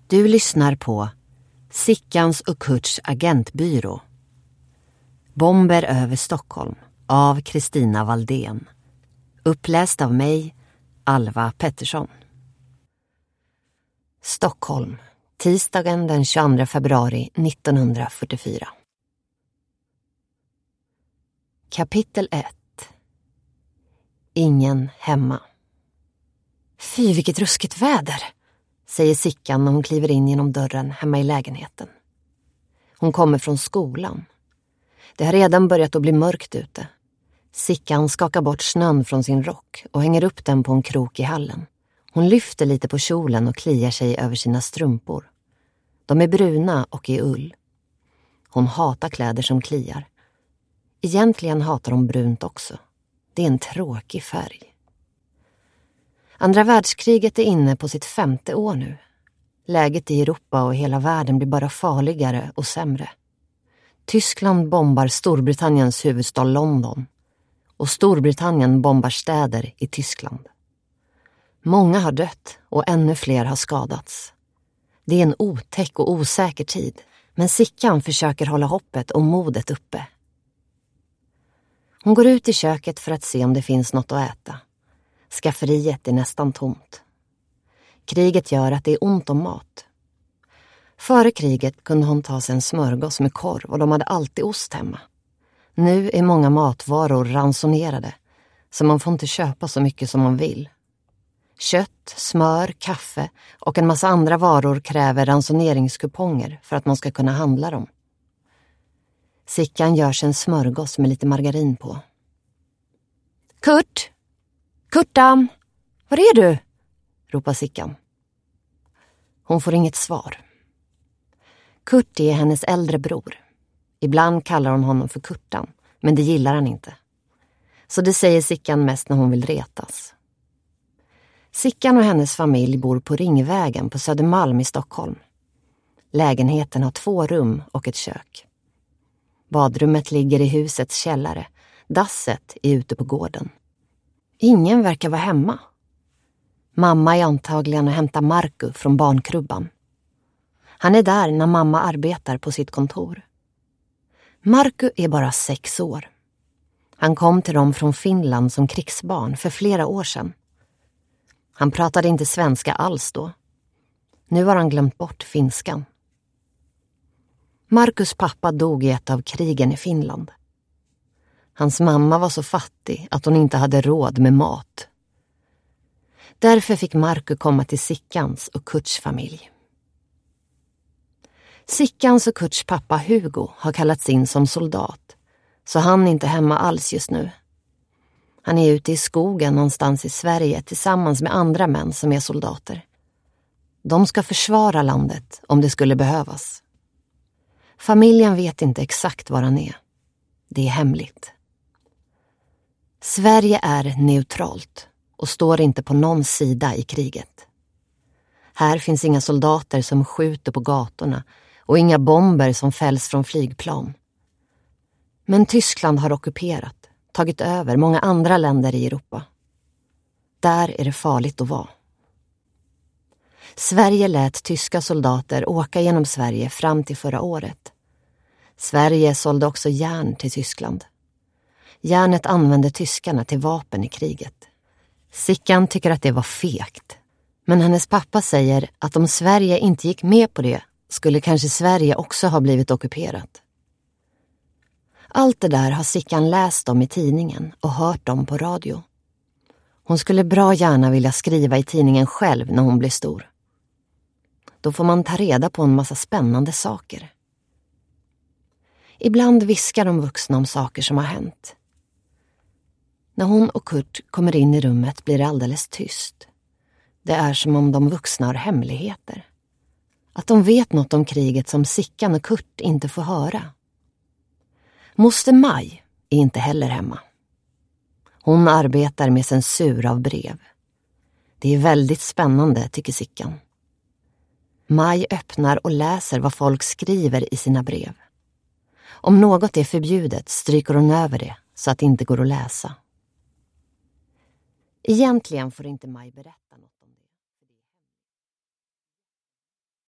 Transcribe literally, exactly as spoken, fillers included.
Du lyssnar på Sickans och Kurts agentbyrå. Bomber över Stockholm av Kristina Valdén. Uppläst av mig, Alva Pettersson. Stockholm, tisdagen den tjugoandra februari nittonhundrafyrtiofyra. Kapitel ett. Ingen hemma. Fy, vilket ruskigt väder, säger Sickan när hon kliver in genom dörren hemma i lägenheten. Hon kommer från skolan. Det har redan börjat att bli mörkt ute. Sickan skakar bort snön från sin rock och hänger upp den på en krok i hallen. Hon lyfter lite på kjolen och kliar sig över sina strumpor. De är bruna och i ull. Hon hatar kläder som kliar. Egentligen hatar hon brunt också. Det är en tråkig färg. Andra världskriget är inne på sitt femte år nu. Läget i Europa och hela världen blir bara farligare och sämre. Tyskland bombar Storbritanniens huvudstad London. Och Storbritannien bombar städer i Tyskland. Många har dött och ännu fler har skadats. Det är en otäck och osäker tid, men Sickan försöker hålla hoppet och modet uppe. Hon går ut i köket för att se om det finns något att äta. Skafferiet är nästan tomt. Kriget gör att det är ont om mat. Före kriget kunde hon ta sig en smörgås med korv och de hade alltid ost hemma. Nu är många matvaror ransonerade, så man får inte köpa så mycket som man vill. Kött, smör, kaffe och en massa andra varor kräver ransoneringskuponger för att man ska kunna handla dem. Sickan gör sig en smörgås med lite margarin på. Kurt! Kurtam! Var är du? Ropar Sickan. Hon får inget svar. Kurt är hennes äldre bror. Ibland kallar hon honom för Kurtan, men det gillar han inte. Så det säger Sickan mest när hon vill retas. Sickan och hennes familj bor på Ringvägen på Södermalm i Stockholm. Lägenheten har två rum och ett kök. Badrummet ligger i husets källare. Dasset är ute på gården. Ingen verkar vara hemma. Mamma är antagligen och hämtar Marco från barnkrubban. Han är där när mamma arbetar på sitt kontor. Marco är bara sex år. Han kom till dem från Finland som krigsbarn för flera år sedan. Han pratade inte svenska alls då. Nu har han glömt bort finskan. Marcus pappa dog i ett av krigen i Finland. Hans mamma var så fattig att hon inte hade råd med mat. Därför fick Marco komma till Sickans och Kurts familj. Sickans och Kurts pappa Hugo har kallats in som soldat, så han är inte hemma alls just nu. Han är ute i skogen någonstans i Sverige tillsammans med andra män som är soldater. De ska försvara landet om det skulle behövas. Familjen vet inte exakt var han är. Det är hemligt. Sverige är neutralt och står inte på någon sida i kriget. Här finns inga soldater som skjuter på gatorna och inga bomber som fälls från flygplan. Men Tyskland har ockuperat, tagit över många andra länder i Europa. Där är det farligt att vara. Sverige lät tyska soldater åka genom Sverige fram till förra året. Sverige sålde också järn till Tyskland. Järnet använde tyskarna till vapen i kriget. Sickan tycker att det var fegt. Men hennes pappa säger att om Sverige inte gick med på det skulle kanske Sverige också ha blivit ockuperat. Allt det där har Sickan läst om i tidningen och hört om på radio. Hon skulle bra gärna vilja skriva i tidningen själv när hon blir stor. Då får man ta reda på en massa spännande saker. Ibland viskar de vuxna om saker som har hänt. När hon och Kurt kommer in i rummet blir det alldeles tyst. Det är som om de vuxna har hemligheter. Att de vet något om kriget som Sickan och Kurt inte får höra. Moster Maj är inte heller hemma. Hon arbetar med censur av brev. Det är väldigt spännande, tycker Sickan. Maj öppnar och läser vad folk skriver i sina brev. Om något är förbjudet stryker hon över det så att det inte går att läsa. Egentligen får inte Maj berätta något.